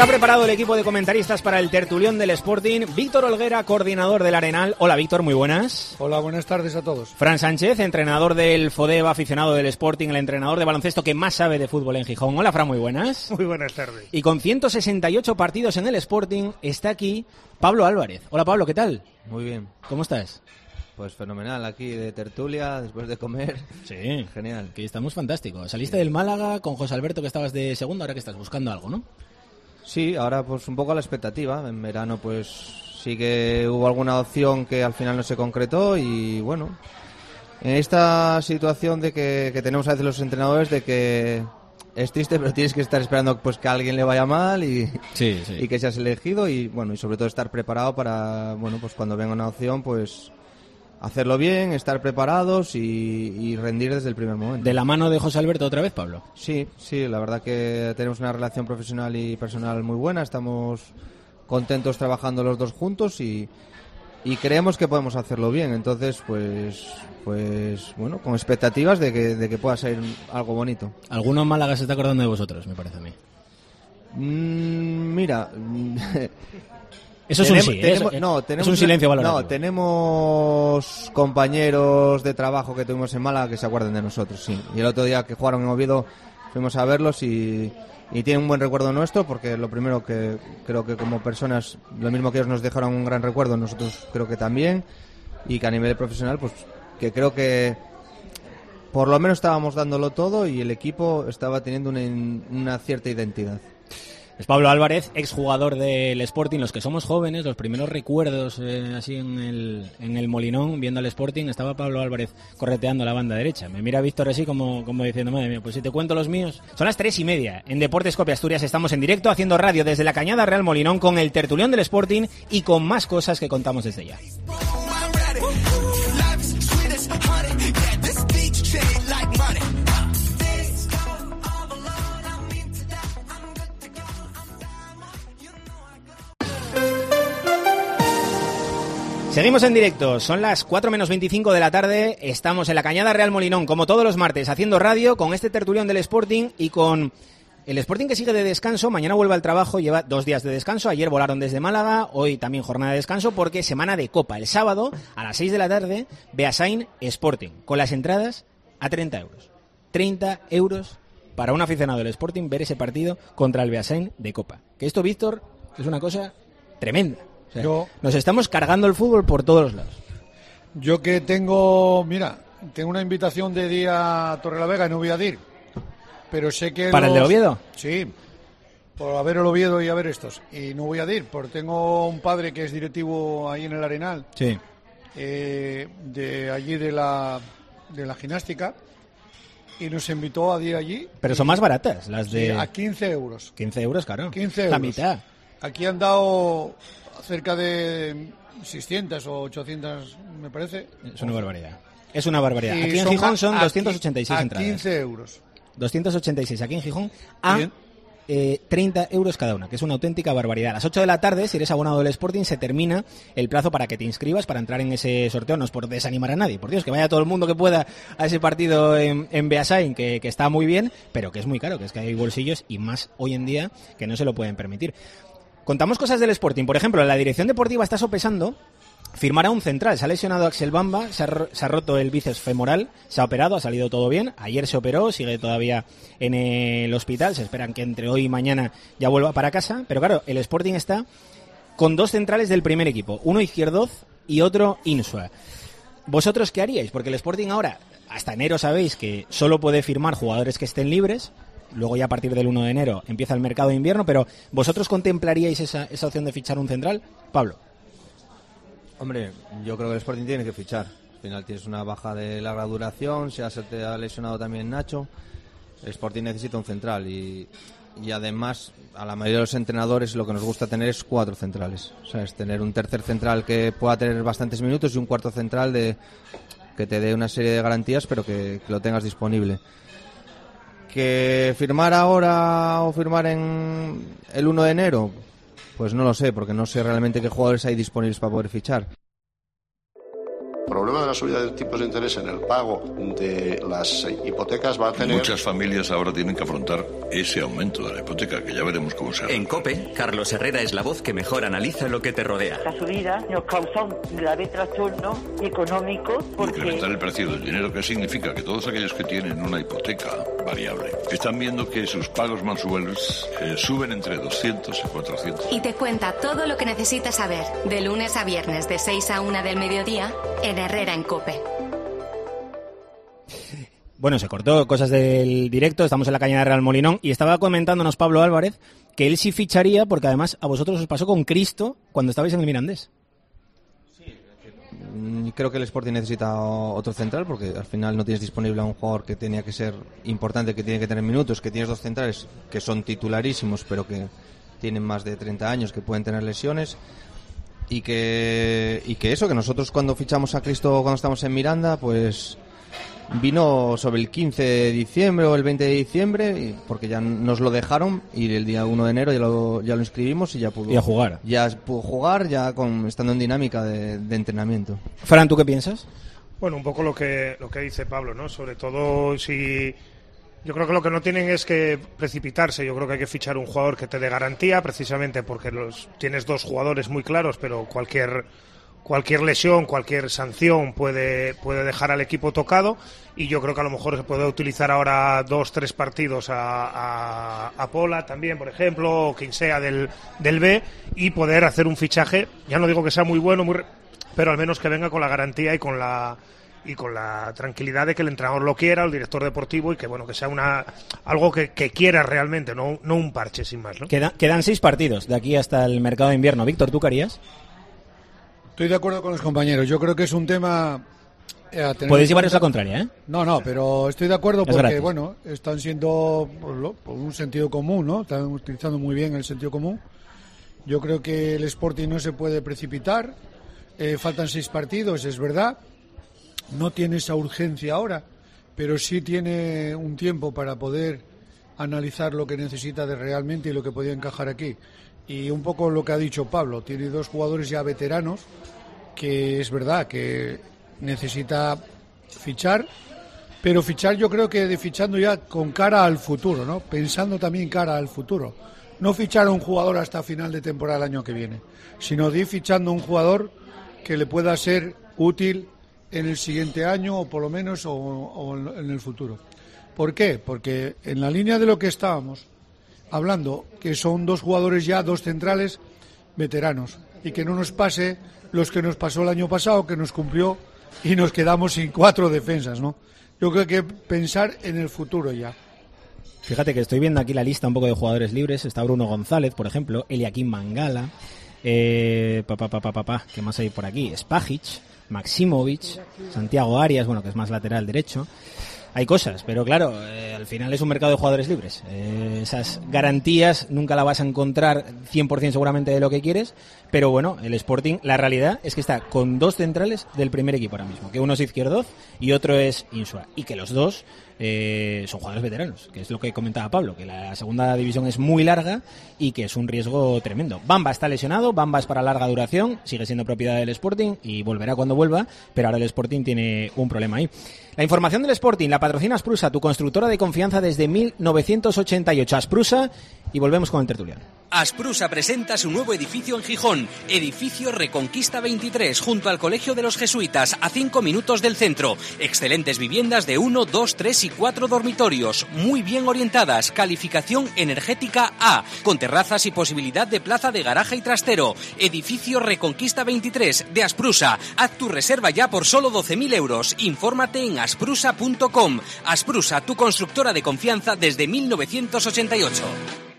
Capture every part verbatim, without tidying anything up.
Está preparado el equipo de comentaristas para el tertulión del Sporting. Víctor Olguera, coordinador del Arenal. Hola, Víctor, muy buenas. Hola, buenas tardes a todos. Fran Sánchez, entrenador del Fodeba, aficionado del Sporting, el entrenador de baloncesto que más sabe de fútbol en Gijón. Hola, Fran, muy buenas. Muy buenas tardes. Y con ciento sesenta y ocho partidos en el Sporting, está aquí Pablo Álvarez. Hola, Pablo, ¿qué tal? Muy bien. ¿Cómo estás? Pues fenomenal, aquí de tertulia, después de comer. Sí. Genial. Aquí estamos fantásticos. Saliste del Málaga con José Alberto, que estabas de segundo, ahora que estás buscando algo, ¿no? Sí, ahora pues un poco a la expectativa. En verano pues sí que hubo alguna opción que al final no se concretó y bueno, en esta situación de que, que tenemos a veces los entrenadores de que es triste pero tienes que estar esperando pues que a alguien le vaya mal y, sí, sí. y que seas elegido y bueno, y sobre todo estar preparado para, bueno, pues cuando venga una opción pues hacerlo bien, estar preparados y, y rendir desde el primer momento. ¿De la mano de José Alberto otra vez, Pablo? Sí, sí, la verdad que tenemos una relación profesional y personal muy buena, estamos contentos trabajando los dos juntos y, y creemos que podemos hacerlo bien, entonces pues pues bueno, con expectativas de que, de que pueda ser algo bonito. Alguno en Málaga se está acordando de vosotros, me parece a mí. Mm, mira... Eso es tenemos, un sí, tenemos, ¿eh? no, tenemos, es un silencio valorativo. No, tenemos compañeros de trabajo que tuvimos en Málaga que se acuerdan de nosotros, sí. Y el otro día que jugaron en Oviedo fuimos a verlos y, y tienen un buen recuerdo nuestro porque lo primero que creo que como personas, lo mismo que ellos nos dejaron un gran recuerdo, nosotros creo que también, y que a nivel profesional, pues que creo que por lo menos estábamos dándolo todo y el equipo estaba teniendo una, una cierta identidad. Es Pablo Álvarez, exjugador del Sporting. Los que somos jóvenes, los primeros recuerdos eh, así en el, en el Molinón, viendo al Sporting, estaba Pablo Álvarez correteando la banda derecha. Me mira Víctor así como, como diciendo, madre mía, pues si te cuento los míos. Son las tres y media. En Deportes Copia Asturias estamos en directo haciendo radio desde la Cañada Real Molinón con el tertulión del Sporting y con más cosas que contamos desde ya. Seguimos en directo, son las cuatro menos veinticinco de la tarde, estamos en la Cañada Real Molinón, como todos los martes, haciendo radio con este tertulión del Sporting y con el Sporting que sigue de descanso, mañana vuelve al trabajo, lleva dos días de descanso, ayer volaron desde Málaga, hoy también jornada de descanso porque semana de Copa, el sábado a las seis de la tarde, Beasain Sporting, con las entradas a treinta euros, treinta euros para un aficionado del Sporting ver ese partido contra el Beasain de Copa, que esto, Víctor, es una cosa tremenda. O sea, yo, nos estamos cargando el fútbol por todos los lados. Yo que tengo, mira, tengo una invitación de día a Torrelavega y no voy a ir. Pero sé que ¿Para los, el de Oviedo? Sí, por a ver el Oviedo y a ver estos. Y no voy a ir, porque tengo un padre que es directivo ahí en el Arenal. Sí. Eh, de allí de la, de la gimnástica. Y nos invitó a ir allí. Pero son más baratas las de... Sí, a quince euros. quince euros, claro. quince euros. La mitad. Aquí han dado cerca de seiscientas o ochocientas, me parece. Es una barbaridad. Es una barbaridad. Y aquí en son Gijón son aquí, doscientos ochenta y seis a entradas. quince euros. doscientos ochenta y seis aquí en Gijón a eh, treinta euros cada una, que es una auténtica barbaridad. A las ocho de la tarde, si eres abonado del Sporting, se termina el plazo para que te inscribas para entrar en ese sorteo. No es por desanimar a nadie, por Dios, que vaya todo el mundo que pueda a ese partido en, en Beasain, que, que está muy bien, pero que es muy caro, que es que hay bolsillos y más hoy en día que no se lo pueden permitir. Contamos cosas del Sporting. Por ejemplo, la dirección deportiva está sopesando firmar a un central. Se ha lesionado Axel Bamba, se ha, se ha roto el bíceps femoral, se ha operado, ha salido todo bien. Ayer se operó, sigue todavía en el hospital. Se esperan que entre hoy y mañana ya vuelva para casa. Pero claro, el Sporting está con dos centrales del primer equipo. Uno Izquierdoz y otro Insua. ¿Vosotros qué haríais? Porque el Sporting ahora, hasta enero sabéis que solo puede firmar jugadores que estén libres. Luego ya a partir del uno de enero empieza el mercado de invierno, pero ¿vosotros contemplaríais esa, esa opción de fichar un central? Pablo. Hombre, yo creo que el Sporting tiene que fichar. Al final tienes una baja de larga duración, se, ha, se te ha lesionado también Nacho. El Sporting necesita un central y, y además a la mayoría de los entrenadores lo que nos gusta tener es cuatro centrales. O sea, es tener un tercer central que pueda tener bastantes minutos y un cuarto central de que te dé una serie de garantías pero que, que lo tengas disponible. ¿Que firmar ahora o firmar en el uno de enero? Pues no lo sé, porque no sé realmente qué jugadores hay disponibles para poder fichar. El problema de la subida de tipos de interés en el pago de las hipotecas va a tener... Muchas familias ahora tienen que afrontar ese aumento de la hipoteca, que ya veremos cómo se hace. En COPE, Carlos Herrera es la voz que mejor analiza lo que te rodea. La subida nos causa un grave trastorno económico porque... Incrementar el precio del dinero, que significa que todos aquellos que tienen una hipoteca variable están viendo que sus pagos mensuales eh, suben entre doscientos y cuatrocientos. Y te cuenta todo lo que necesitas saber, de lunes a viernes de seis a una del mediodía, en Herrera en COPE. Bueno, se cortó cosas del directo, estamos en la caña de Real Molinón y estaba comentándonos Pablo Álvarez que él sí ficharía porque además a vosotros os pasó con Cristo cuando estabais en el Mirandés. Creo que el Sporting necesita otro central porque al final no tienes disponible a un jugador que tenía que ser importante, que tiene que tener minutos, que tienes dos centrales que son titularísimos pero que tienen más de treinta años, que pueden tener lesiones y que y que eso, que nosotros cuando fichamos a Cristo cuando estamos en Miranda, pues vino sobre el quince de diciembre o el veinte de diciembre porque ya nos lo dejaron y el día uno de enero ya lo, ya lo inscribimos y ya pudo y a jugar. Ya pudo jugar ya con, estando en dinámica de, de entrenamiento. Fran, ¿tú qué piensas? Bueno, un poco lo que lo que dice Pablo, ¿no? Sobre todo si... Yo creo que lo que no tienen es que precipitarse. Yo creo que hay que fichar un jugador que te dé garantía, precisamente porque los tienes dos jugadores muy claros, pero cualquier... Cualquier lesión, cualquier sanción puede puede dejar al equipo tocado y yo creo que a lo mejor se puede utilizar ahora dos, tres partidos a, a, a Pola también, por ejemplo, o quien sea del, del B y poder hacer un fichaje, ya no digo que sea muy bueno, muy, pero al menos que venga con la garantía y con la y con la tranquilidad de que el entrenador lo quiera, el director deportivo y que bueno que sea una algo que, que quiera realmente, no, no un parche sin más, ¿no? Queda, quedan seis partidos de aquí hasta el mercado de invierno. Víctor, ¿tú qué harías? Estoy de acuerdo con los compañeros. Yo creo que es un tema... Eh, a tener Podéis llevaros cuenta... la contraria, ¿eh? No, no, pero estoy de acuerdo porque, gratis. bueno, están siendo por, lo, por un sentido común, ¿no? Están utilizando muy bien el sentido común. Yo creo que el Sporting no se puede precipitar. Eh, faltan seis partidos, es verdad. No tiene esa urgencia ahora, pero sí tiene un tiempo para poder analizar lo que necesita de realmente y lo que podía encajar aquí. Y un poco lo que ha dicho Pablo, tiene dos jugadores ya veteranos que es verdad que necesita fichar, pero fichar yo creo que de fichando ya con cara al futuro, ¿no? Pensando también cara al futuro. No fichar a un jugador hasta final de temporada el año que viene, sino de ir fichando a un jugador que le pueda ser útil en el siguiente año o por lo menos o, o en el futuro. ¿Por qué? Porque en la línea de lo que estábamos hablando, que son dos jugadores ya, dos centrales veteranos, y que no nos pase los que nos pasó el año pasado, que nos cumplió y nos quedamos sin cuatro defensas, ¿no? Yo creo que pensar en el futuro ya. Fíjate que estoy viendo aquí la lista un poco de jugadores libres. Está Bruno González, por ejemplo, Eliakim Mangala, eh, pa, pa, pa, pa, pa, pa, ¿qué más hay por aquí? Spajic, Maximovic, Santiago Arias, bueno, que es más lateral derecho. Hay cosas, pero claro, eh, al final es un mercado de jugadores libres. Eh, esas garantías nunca la vas a encontrar cien por ciento seguramente de lo que quieres, pero bueno, el Sporting, la realidad es que está con dos centrales del primer equipo ahora mismo, que uno es Izquierdoz y otro es Insua, y que los dos eh, son jugadores veteranos, que es lo que comentaba Pablo, que la segunda división es muy larga y que es un riesgo tremendo. Bamba está lesionado, Bamba es para larga duración, sigue siendo propiedad del Sporting y volverá cuando vuelva, pero ahora el Sporting tiene un problema ahí. La información del Sporting la patrocina Asprusa, tu constructora de confianza desde mil novecientos ochenta y ocho. Asprusa, y volvemos con el tertuliano. Asprusa presenta su nuevo edificio en Gijón, edificio Reconquista veintitrés, junto al Colegio de los Jesuitas, a cinco minutos del centro. Excelentes viviendas de uno, dos, tres y cuatro dormitorios, muy bien orientadas, calificación energética A, con terrazas y posibilidad de plaza de garaje y trastero. Edificio Reconquista veintitrés de Asprusa. Haz tu reserva ya por solo doce mil euros. Infórmate en asprusa punto com. Asprusa, tu constructora de confianza desde mil novecientos ochenta y ocho.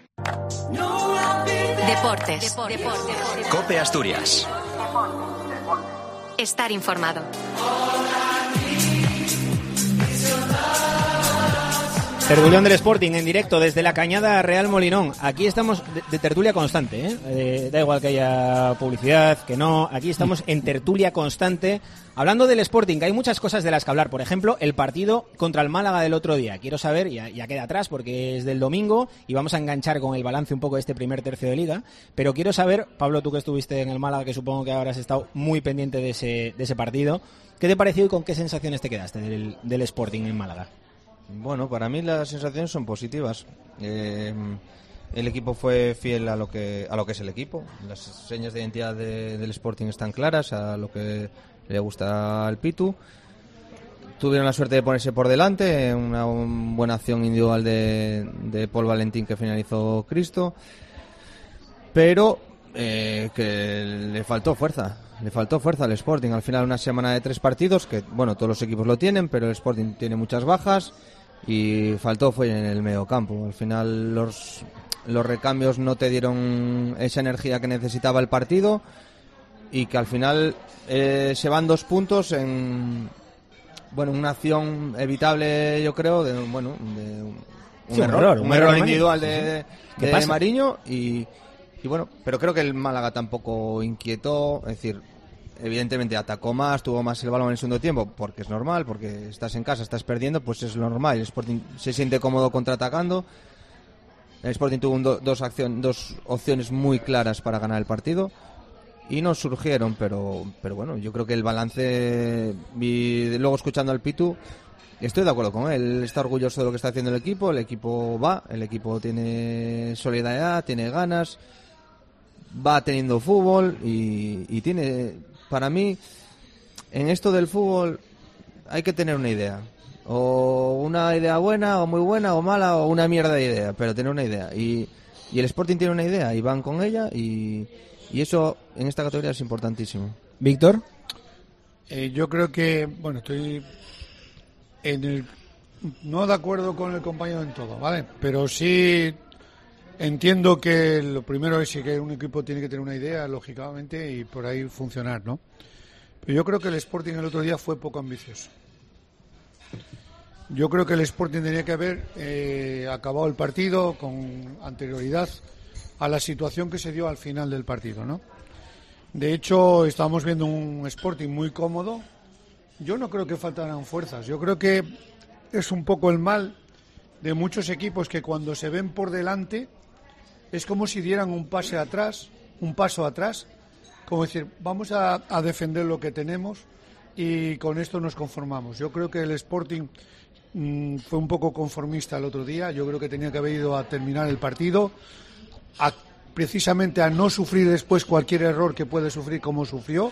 Deportes. Deportes. COPE Asturias. Estar informado. Tertulión del Sporting en directo desde la Cañada Real Molinón. Aquí estamos de, de tertulia constante, ¿eh? Eh, da igual que haya publicidad, que no. Aquí estamos en tertulia constante. Hablando del Sporting, que hay muchas cosas de las que hablar. Por ejemplo, el partido contra el Málaga del otro día. Quiero saber, ya, ya queda atrás porque es del domingo y vamos a enganchar con el balance un poco de este primer tercio de Liga. Pero quiero saber, Pablo, tú que estuviste en el Málaga, que supongo que habrás estado muy pendiente de ese, de ese partido, ¿qué te pareció y con qué sensaciones te quedaste del, del Sporting en Málaga? Bueno, para mí las sensaciones son positivas. Eh, el equipo fue fiel a lo que a lo que es el equipo. Las señas de identidad de, del Sporting están claras, a lo que le gusta al Pitu. Tuvieron la suerte de ponerse por delante, una, una buena acción individual de, de Paul Valentín que finalizó Cristo, pero eh, que le faltó fuerza. Le faltó fuerza al Sporting. Al final, una semana de tres partidos, que bueno, todos los equipos lo tienen, pero el Sporting tiene muchas bajas y faltó fue en el medio campo. Al final, los, los recambios no te dieron esa energía que necesitaba el partido y que al final eh, se van dos puntos en bueno una acción evitable, yo creo, de bueno de un, sí, error, un error, un un error error individual de, de, ¿Qué de pasa? Mariño y Y bueno, pero creo que el Málaga tampoco inquietó, es decir, evidentemente atacó más, tuvo más el balón en el segundo tiempo, porque es normal, porque estás en casa, estás perdiendo, pues es lo normal. El Sporting se siente cómodo contraatacando. El Sporting tuvo un do, dos, acción, dos opciones muy claras para ganar el partido y no surgieron, pero, pero bueno, yo creo que el balance, y luego escuchando al Pitu, estoy de acuerdo con él. Él está orgulloso de lo que está haciendo el equipo, el equipo va, el equipo tiene solidaridad, tiene ganas, va teniendo fútbol y, y tiene, para mí, en esto del fútbol hay que tener una idea, o una idea buena, o muy buena, o mala, o una mierda de idea, pero tener una idea, y, y el Sporting tiene una idea y van con ella, y, y eso en esta categoría es importantísimo. Víctor, eh, yo creo que, bueno, estoy en el, no de acuerdo con el compañero en todo, ¿vale? Pero sí entiendo que lo primero es que un equipo tiene que tener una idea, lógicamente, y por ahí funcionar, ¿no? Pero yo creo que el Sporting el otro día fue poco ambicioso. Yo creo que el Sporting tenía que haber eh, acabado el partido con anterioridad a la situación que se dio al final del partido, ¿no? De hecho, estábamos viendo un Sporting muy cómodo. Yo no creo que faltaran fuerzas. Yo creo que es un poco el mal de muchos equipos que cuando se ven por delante es como si dieran un pase atrás, un paso atrás, como decir, vamos a, a defender lo que tenemos y con esto nos conformamos. Yo creo que el Sporting mmm, fue un poco conformista el otro día. Yo creo que tenía que haber ido a terminar el partido, a, precisamente a no sufrir después cualquier error que puede sufrir como sufrió,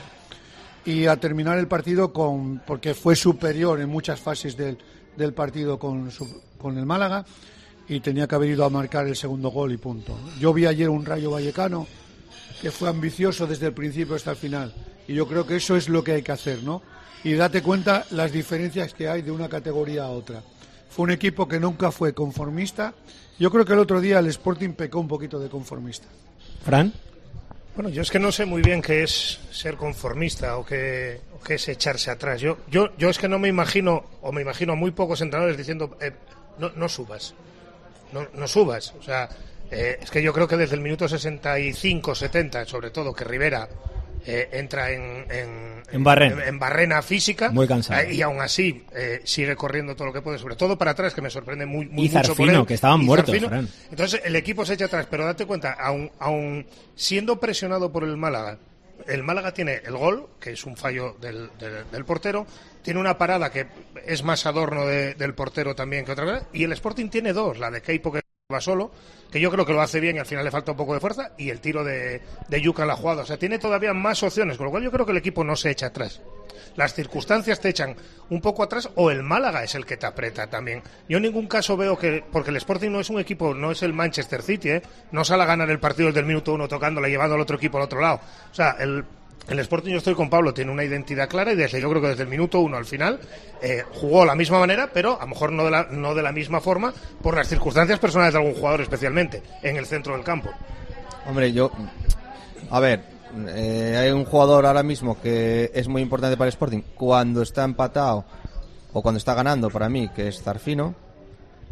y a terminar el partido con porque fue superior en muchas fases del, del partido con, su, con el Málaga, y tenía que haber ido a marcar el segundo gol y punto. Yo vi ayer un Rayo Vallecano que fue ambicioso desde el principio hasta el final, y yo creo que eso es lo que hay que hacer, ¿no? Y date cuenta las diferencias que hay de una categoría a otra. Fue un equipo que nunca fue conformista. Yo creo que el otro día el Sporting pecó un poquito de conformista. Fran. Bueno, yo es que no sé muy bien qué es ser conformista o qué, o qué es echarse atrás. Yo, yo, yo es que no me imagino, o me imagino a muy pocos entrenadores diciendo, eh, no, no subas, no, no subas. O sea, eh, es que yo creo que desde el minuto sesenta y cinco, setenta, sobre todo, que Rivera eh, entra en, en, en, barrena. en, en barrena física, muy cansado, eh, y aún así eh, sigue corriendo todo lo que puede, sobre todo para atrás, que me sorprende muy, muy y mucho Zarfino, por él, que estaban muertos, Fran. Entonces el equipo se echa atrás, pero date cuenta, aún, aún siendo presionado por el Málaga, el Málaga tiene el gol, que es un fallo del, del, del portero, tiene una parada que es más adorno de, del portero también que otra vez, y el Sporting tiene dos, la de Keipo, que va solo, que yo creo que lo hace bien y al final le falta un poco de fuerza, y el tiro de, de Yuka en la jugada. O sea, tiene todavía más opciones, con lo cual yo creo que el equipo no se echa atrás. Las circunstancias te echan un poco atrás, o el Málaga es el que te aprieta también. Yo en ningún caso veo que, porque el Sporting no es un equipo, no es el Manchester City, ¿eh? No sale a ganar el partido desde el minuto uno tocándola, llevando al otro equipo al otro lado. O sea, el El Sporting, yo estoy con Pablo, tiene una identidad clara y desde yo creo que desde el minuto uno al final eh, jugó de la misma manera, pero a lo mejor no de, la, no de la misma forma por las circunstancias personales de algún jugador, especialmente en el centro del campo. Hombre, yo... A ver, eh, hay un jugador ahora mismo que es muy importante para el Sporting cuando está empatado o cuando está ganando, para mí, que es Zarfino.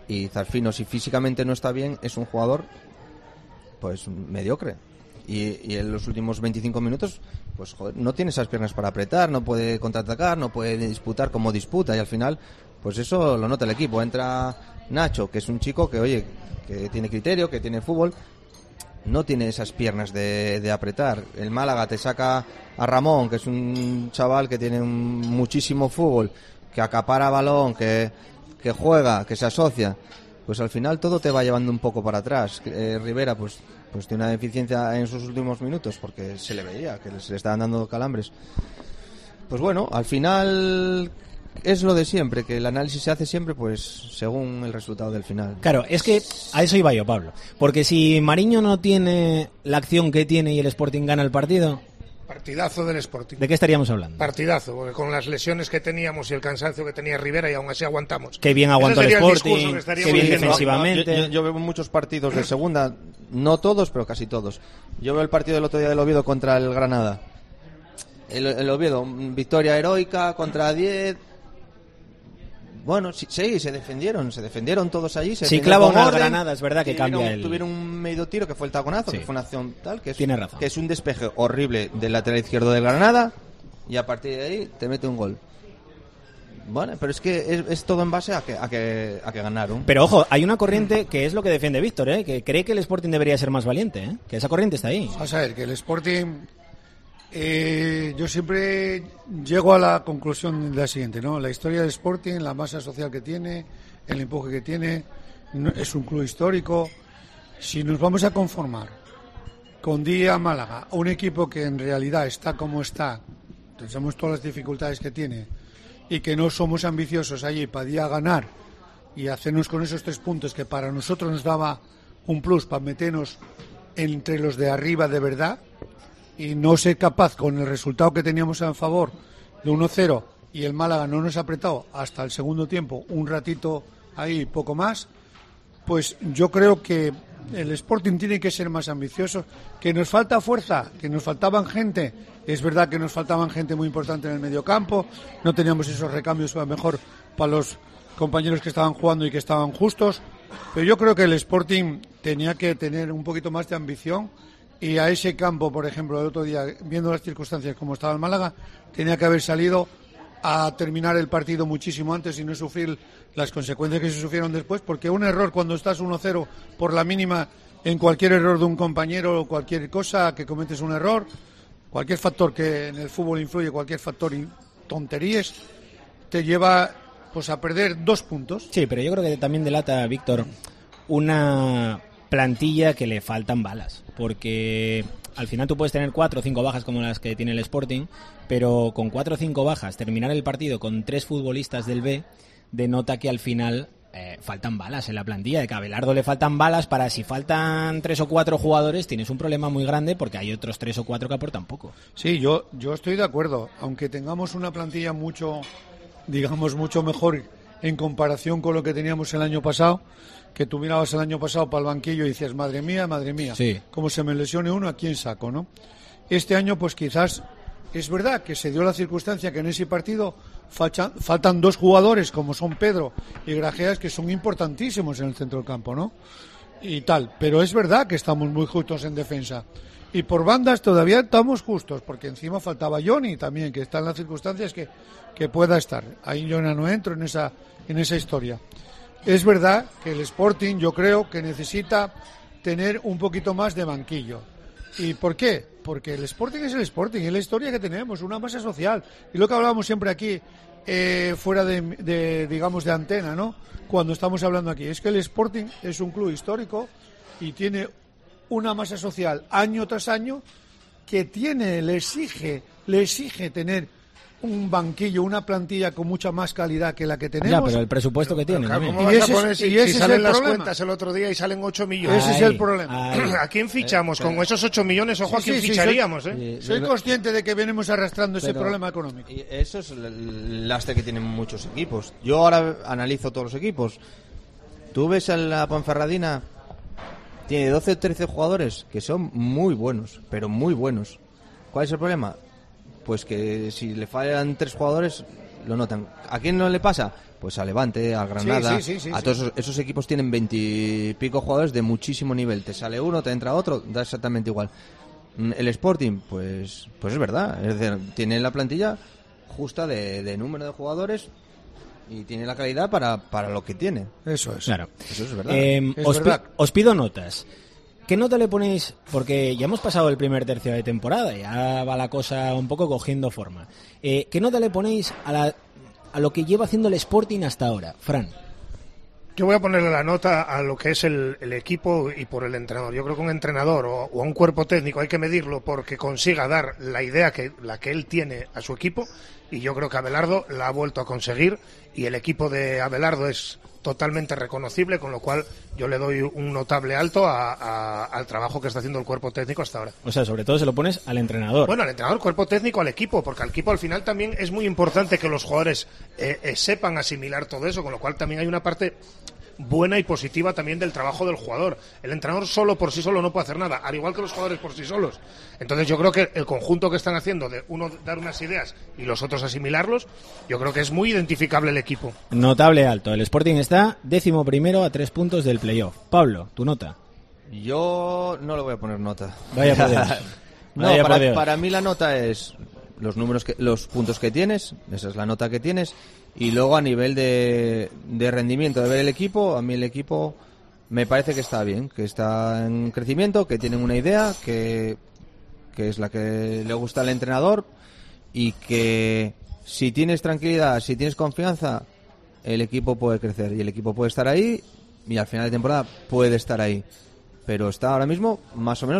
Y Zarfino, si físicamente no está bien, es un jugador pues mediocre. Y, y en los últimos veinticinco minutos, pues joder, no tiene esas piernas para apretar, no puede contraatacar, no puede disputar como disputa, y al final, pues eso lo nota el equipo. Entra Nacho, que es un chico que, oye, que tiene criterio, que tiene fútbol, no tiene esas piernas de, de apretar. El Málaga te saca a Ramón, que es un chaval que tiene un, muchísimo fútbol, que acapara balón, que, que juega, que se asocia. Pues al final todo te va llevando un poco para atrás. Eh, Rivera, pues pues tiene una deficiencia en sus últimos minutos, porque se le veía que se le estaban dando calambres. Pues bueno, al final es lo de siempre, que el análisis se hace siempre pues según el resultado del final. Claro, es que a eso iba yo, Pablo. Porque si Mariño no tiene la acción que tiene y el Sporting gana el partido... Partidazo del Sporting. ¿De qué estaríamos hablando? Partidazo, porque con las lesiones que teníamos y el cansancio que tenía Rivera, y aún así aguantamos. Qué bien aguantó el Sporting, el qué bien defensivamente. Yo, yo, yo veo muchos partidos de segunda, no todos, pero casi todos. Yo veo el partido del otro día del Oviedo contra el Granada. El, el Oviedo, victoria heroica contra diez. Bueno, sí, sí, se defendieron, se defendieron todos allí. Se sí, clava una Granada, es verdad que tuvieron, cambia el... Tuvieron un medio tiro que fue el taconazo, sí. que fue una acción tal, que es, Tiene razón. que es un despeje horrible del lateral izquierdo del Granada, y a partir de ahí te mete un gol. Bueno, pero es que es, es todo en base a que, a que a que ganaron. Pero ojo, hay una corriente que es lo que defiende Víctor, ¿eh? Que cree que el Sporting debería ser más valiente, ¿eh? Que esa corriente está ahí. Vamos a ver, que el Sporting... Eh, yo siempre llego a la conclusión de la siguiente, ¿no? La historia del Sporting, la masa social que tiene, el empuje que tiene, no, es un club histórico. Si nos vamos a conformar con Día Málaga, un equipo que en realidad está como está, pensamos todas las dificultades que tiene, y que no somos ambiciosos allí para Día ganar y hacernos con esos tres puntos que para nosotros nos daba un plus para meternos entre los de arriba de verdad, y no ser capaz con el resultado que teníamos a favor de uno cero, y el Málaga no nos ha apretado hasta el segundo tiempo un ratito ahí, poco más, pues yo creo que el Sporting tiene que ser más ambicioso. Que nos falta fuerza, que nos faltaban gente, es verdad que nos faltaban gente muy importante en el mediocampo, no teníamos esos recambios a lo mejor para los compañeros que estaban jugando y que estaban justos, pero yo creo que el Sporting tenía que tener un poquito más de ambición. Y a ese campo, por ejemplo, el otro día, viendo las circunstancias como estaba el Málaga, tenía que haber salido a terminar el partido muchísimo antes y no sufrir las consecuencias que se sufrieron después, porque un error cuando estás uno cero por la mínima, en cualquier error de un compañero o cualquier cosa que cometes un error, cualquier factor que en el fútbol influye, cualquier factor tonterías, te lleva pues a perder dos puntos. Sí, pero yo creo que también delata, Víctor, una plantilla que le faltan balas, porque al final tú puedes tener cuatro o cinco bajas como las que tiene el Sporting, pero con cuatro o cinco bajas terminar el partido con tres futbolistas del B denota que al final eh, faltan balas en la plantilla. De que a Abelardo le faltan balas, para si faltan tres o cuatro jugadores tienes un problema muy grande, porque hay otros tres o cuatro que aportan poco. Sí, yo yo estoy de acuerdo, aunque tengamos una plantilla mucho, digamos, mucho mejor en comparación con lo que teníamos el año pasado, que tú mirabas el año pasado para el banquillo y decías, madre mía, madre mía, sí. Como se me lesione uno, ¿a quién saco, no? Este año, pues quizás, es verdad que se dio la circunstancia que en ese partido faltan, faltan dos jugadores, como son Pedro y Grajeas, que son importantísimos en el centro del campo, ¿no? Y tal, pero es verdad que estamos muy justos en defensa. Y por bandas todavía estamos justos, porque encima faltaba Johnny también, que está en las circunstancias que, que pueda estar. Ahí yo no entro en esa, en esa historia. Es verdad que el Sporting, yo creo que necesita tener un poquito más de banquillo. ¿Y por qué? Porque el Sporting es el Sporting, es la historia que tenemos, una masa social. Y lo que hablábamos siempre aquí, eh, fuera de, de, digamos, de antena, ¿no? Cuando estamos hablando aquí, es que el Sporting es un club histórico y tiene una masa social año tras año que tiene, le exige, le exige tener un banquillo, una plantilla con mucha más calidad que la que tenemos. Ya, pero el presupuesto que tiene. Claro, ¿cómo y vas ese, a poner, si, y ese si es salen el las problema. cuentas el otro día y salen ocho millones? Ese ay, es el problema. ay, ¿A quién fichamos? Eh, Con esos ocho millones, ojo, sí, ¿a quién sí, sí, ficharíamos? soy, ¿eh? soy consciente de que venimos arrastrando ese pero, problema económico. Y eso es el lastre que tienen muchos equipos. Yo ahora analizo todos los equipos. Tú ves a la Ponferradina, tiene doce o trece jugadores que son muy buenos, pero muy buenos. ¿Cuál es el problema? Pues que si le fallan tres jugadores, lo notan. ¿A quién no le pasa? Pues a Levante, a Granada, sí, sí, sí, a sí, todos sí. esos, esos equipos tienen veintipico jugadores de muchísimo nivel. Te sale uno, te entra otro, da exactamente igual. El Sporting, pues pues es verdad, es decir, tiene la plantilla justa de, de número de jugadores y tiene la calidad para, para lo que tiene. Eso es. Claro. Eso es verdad. Eh, Es os, verdad. pi- os pido notas. ¿Qué nota le ponéis? Porque ya hemos pasado el primer tercio de temporada, ya va la cosa un poco cogiendo forma. Eh, ¿Qué nota le ponéis a, la, a lo que lleva haciendo el Sporting hasta ahora? Fran. Yo voy a ponerle la nota a lo que es el, el equipo y por el entrenador. Yo creo que un entrenador o, o a un cuerpo técnico hay que medirlo porque consiga dar la idea que la que él tiene a su equipo, y yo creo que Abelardo la ha vuelto a conseguir y el equipo de Abelardo es totalmente reconocible, con lo cual yo le doy un notable alto a, a, al trabajo que está haciendo el cuerpo técnico hasta ahora. O sea, sobre todo se lo pones al entrenador. Bueno, al entrenador, cuerpo técnico, al equipo, porque al equipo al final también es muy importante que los jugadores eh, eh, sepan asimilar todo eso, con lo cual también hay una parte buena y positiva también del trabajo del jugador. El entrenador solo por sí solo no puede hacer nada, al igual que los jugadores por sí solos. Entonces yo creo que el conjunto que están haciendo de uno dar unas ideas y los otros asimilarlos, yo creo que es muy identificable el equipo. Notable alto. El Sporting está décimo primero a tres puntos del playoff. Pablo, tu nota. Yo no le voy a poner nota. Vaya por Dios. No, Vaya por para, Dios. para mí la nota es los números que, los puntos que tienes, esa es la nota que tienes, y luego a nivel de, de rendimiento de ver el equipo, a mí el equipo me parece que está bien, que está en crecimiento, que tienen una idea, que, que es la que le gusta al entrenador, y que si tienes tranquilidad, si tienes confianza, el equipo puede crecer y el equipo puede estar ahí y al final de temporada puede estar ahí. Pero está ahora mismo más o menos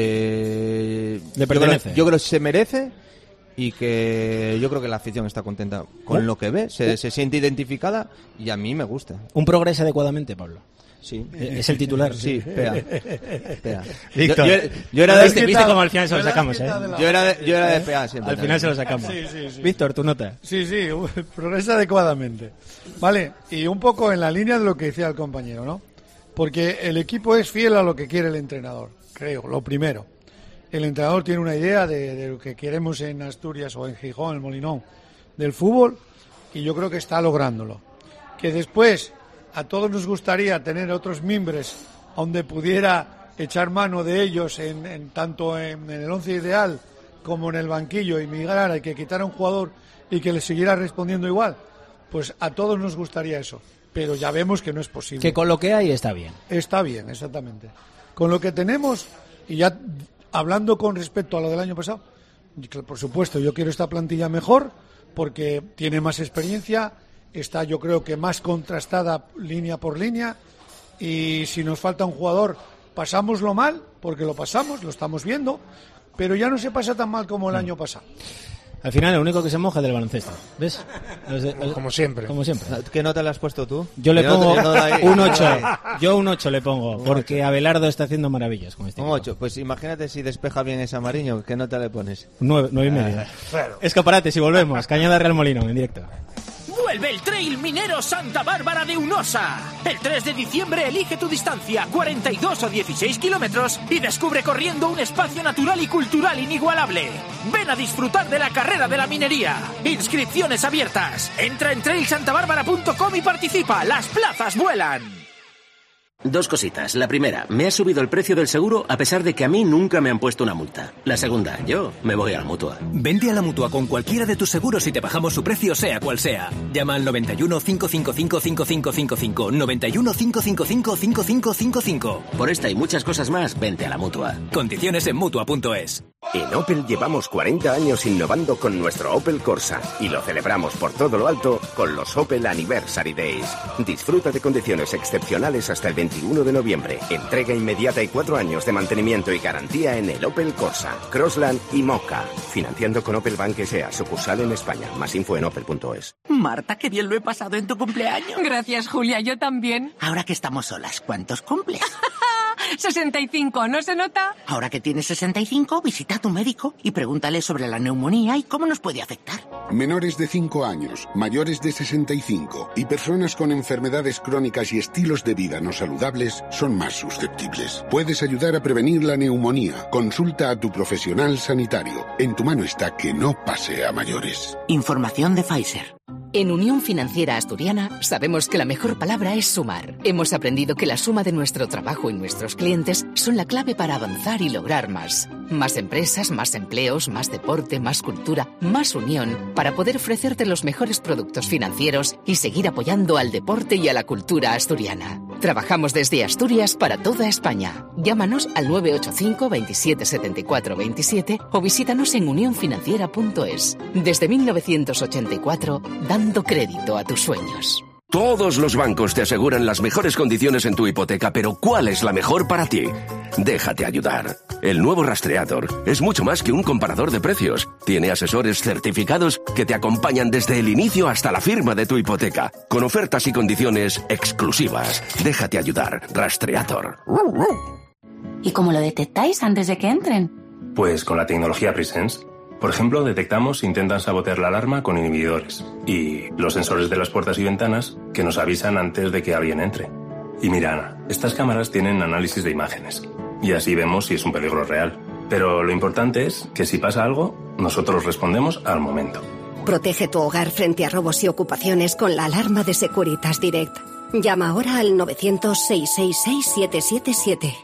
donde Le yo pertenece. creo, yo creo que se merece, y que yo creo que la afición está contenta con ¿Oh? lo que ve, se, se siente identificada y a mí me gusta. ¿Un progreso adecuadamente, Pablo? Sí. ¿Es el titular? Sí, pea. Pea. Víctor, Yo, yo- yo era de ¿viste, viste cómo al final se lo me la has sacamos, eh? quitado de la- yo era de, yo era de pea siempre. Al final se lo también. sacamos. Sí, sí, sí. Víctor, tu nota. Sí, sí, progresa adecuadamente. Vale, y un poco en la línea de lo que decía el compañero, ¿no? Porque el equipo es fiel a lo que quiere el entrenador, creo, lo primero. El entrenador tiene una idea de, de lo que queremos en Asturias o en Gijón, en el Molinón, del fútbol, y yo creo que está lográndolo. Que después a todos nos gustaría tener otros miembros donde pudiera echar mano de ellos, en, en tanto en, en el once ideal como en el banquillo, y migrar, y que quitara un jugador y que le siguiera respondiendo igual. Pues a todos nos gustaría eso, pero ya vemos que no es posible. Que con lo que hay está bien. Está bien, exactamente. Con lo que tenemos, y ya hablando con respecto a lo del año pasado, por supuesto, yo quiero esta plantilla mejor porque tiene más experiencia, está yo creo que más contrastada línea por línea, y si nos falta un jugador, pasámoslo mal, porque lo pasamos, lo estamos viendo, pero ya no se pasa tan mal como el año pasado. Al final, el único que se moja es del baloncesto. ¿Ves? Los de- los- Como siempre. Como siempre. ¿Qué nota le has puesto tú? Yo le Yo no te- pongo yo no doy- un yo no ocho. doy. Yo un ocho le pongo, porque Abelardo está haciendo maravillas con este Un equipo. ocho. Pues imagínate si despeja bien ese Mariño, ¿qué nota le pones? Nueve, nueve y medio. Ah, claro. Escaparates y volvemos. Cañada Real Molino, en directo. Vuelve el Trail Minero Santa Bárbara de Unosa. El tres de diciembre elige tu distancia, cuarenta y dos o dieciséis kilómetros, y descubre corriendo un espacio natural y cultural inigualable. Ven a disfrutar de la carrera de la minería. Inscripciones abiertas. Entra en trail santa bárbara punto com y participa. Las plazas vuelan. Dos cositas. La primera, me ha subido el precio del seguro a pesar de que a mí nunca me han puesto una multa. La segunda, yo me voy a la Mutua. Vente a la Mutua con cualquiera de tus seguros y te bajamos su precio sea cual sea. Llama al noventa y uno, cinco cinco cinco, cinco cinco cinco cinco, noventa y uno, cinco cinco cinco, cinco cinco cinco cinco. Por esta y muchas cosas más, vente a la Mutua. Condiciones en Mutua punto es. En Opel llevamos cuarenta años innovando con nuestro Opel Corsa y lo celebramos por todo lo alto con los Opel Anniversary Days. Disfruta de condiciones excepcionales hasta el veintiuno de noviembre. Entrega inmediata y cuatro años de mantenimiento y garantía en el Opel Corsa, Crossland y Mocha. Financiando con Opel Bank S A, sucursal en España. Más info en opel punto es. Marta, qué bien lo he pasado en tu cumpleaños. Gracias, Julia, yo también. Ahora que estamos solas, ¿cuántos cumples? sesenta y cinco, ¿no se nota? Ahora que tienes sesenta y cinco, visita a tu médico y pregúntale sobre la neumonía y cómo nos puede afectar. Menores de cinco años, mayores de sesenta y cinco y personas con enfermedades crónicas y estilos de vida no saludables son más susceptibles. Puedes ayudar a prevenir la neumonía. Consulta a tu profesional sanitario. En tu mano está que no pase a mayores. Información de Pfizer. En Unión Financiera Asturiana sabemos que la mejor palabra es sumar. Hemos aprendido que la suma de nuestro trabajo y nuestros clientes son la clave para avanzar y lograr más. Más empresas, más empleos, más deporte, más cultura, más unión, para poder ofrecerte los mejores productos financieros y seguir apoyando al deporte y a la cultura asturiana. Trabajamos desde Asturias para toda España. Llámanos al nueve ocho cinco, veintisiete, setenta y cuatro, veintisiete o visítanos en unión financiera punto es. Desde mil novecientos ochenta y cuatro, dando crédito a tus sueños. Todos los bancos te aseguran las mejores condiciones en tu hipoteca, pero ¿cuál es la mejor para ti? Déjate ayudar. El nuevo Rastreator es mucho más que un comparador de precios. Tiene asesores certificados que te acompañan desde el inicio hasta la firma de tu hipoteca, con ofertas y condiciones exclusivas. Déjate ayudar. Rastreator. ¿Y cómo lo detectáis antes de que entren? Pues con la tecnología Presence. Por ejemplo, detectamos si intentan sabotear la alarma con inhibidores y los sensores de las puertas y ventanas que nos avisan antes de que alguien entre. Y mira, Ana, estas cámaras tienen análisis de imágenes y así vemos si es un peligro real. Pero lo importante es que si pasa algo, nosotros respondemos al momento. Protege tu hogar frente a robos y ocupaciones con la alarma de Securitas Direct. Llama ahora al novecientos, seiscientos sesenta y seis, siete siete siete.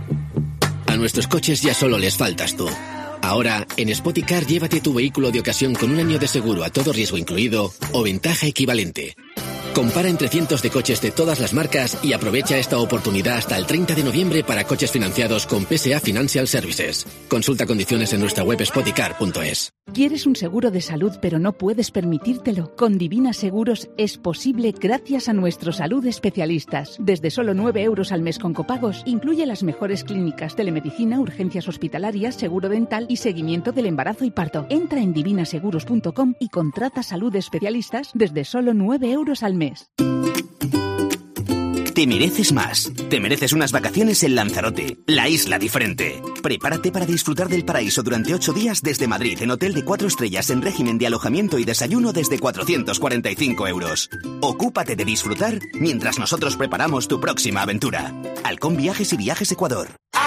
A nuestros coches ya solo les faltas tú. Ahora, en Spoticar, llévate tu vehículo de ocasión con un año de seguro a todo riesgo incluido o ventaja equivalente. Compara entre cientos de coches de todas las marcas y aprovecha esta oportunidad hasta el treinta de noviembre para coches financiados con P S A Financial Services. Consulta condiciones en nuestra web spoticar punto es. ¿Quieres un seguro de salud pero no puedes permitírtelo? Con Divina Seguros es posible gracias a nuestros salud especialistas. Desde solo nueve euros al mes con copagos, incluye las mejores clínicas, telemedicina, urgencias hospitalarias, seguro dental y seguimiento del embarazo y parto. Entra en divina seguros punto com y contrata salud especialistas desde solo nueve euros al mes. Te mereces más. Te mereces unas vacaciones en Lanzarote, la isla diferente. Prepárate para disfrutar del paraíso durante ocho días desde Madrid en hotel de cuatro estrellas en régimen de alojamiento y desayuno desde cuatrocientos cuarenta y cinco euros. Ocúpate de disfrutar mientras nosotros preparamos tu próxima aventura. Halcón Viajes y Viajes Ecuador.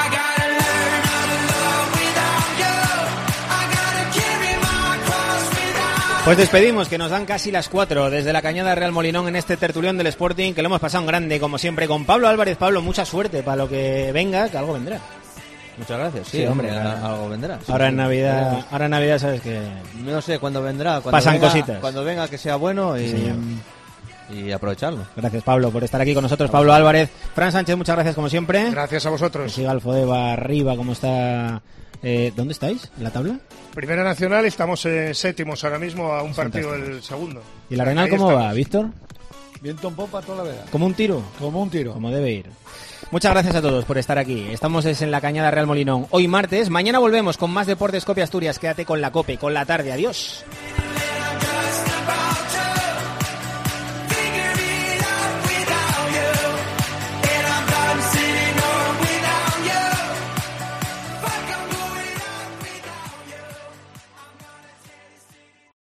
Pues despedimos, que nos dan casi las cuatro desde la Cañada Real Molinón en este tertulión del Sporting, que lo hemos pasado en grande, como siempre, con Pablo Álvarez. Pablo, mucha suerte para lo que venga, que algo vendrá. Muchas gracias. Sí, Sí, hombre, hombre, a- algo vendrá. Sí, Ahora en sí, Navidad, veremos. ahora en Navidad sabes que No sé cuándo vendrá. Cuando pasan venga, cositas. Cuando venga que sea bueno y, Sí, señor. y aprovecharlo. Gracias, Pablo, por estar aquí con nosotros. Pablo Álvarez. Fran Sánchez, muchas gracias como siempre. Gracias a vosotros. Que siga Alfodeva arriba, como está. Eh, ¿Dónde estáis? ¿En la tabla? Primera Nacional, estamos eh, séptimos ahora mismo a un partido Fantásticos. del segundo. ¿Y la Renal Ahí cómo estamos. va, Víctor? Viento en popa toda la veda. ¿Como un tiro? Como un tiro. Como debe ir. Muchas gracias a todos por estar aquí. Estamos es en la Cañada Real Molinón. Hoy martes, mañana volvemos con más Deportes Cope Asturias. Quédate con la Cope, con la tarde. Adiós.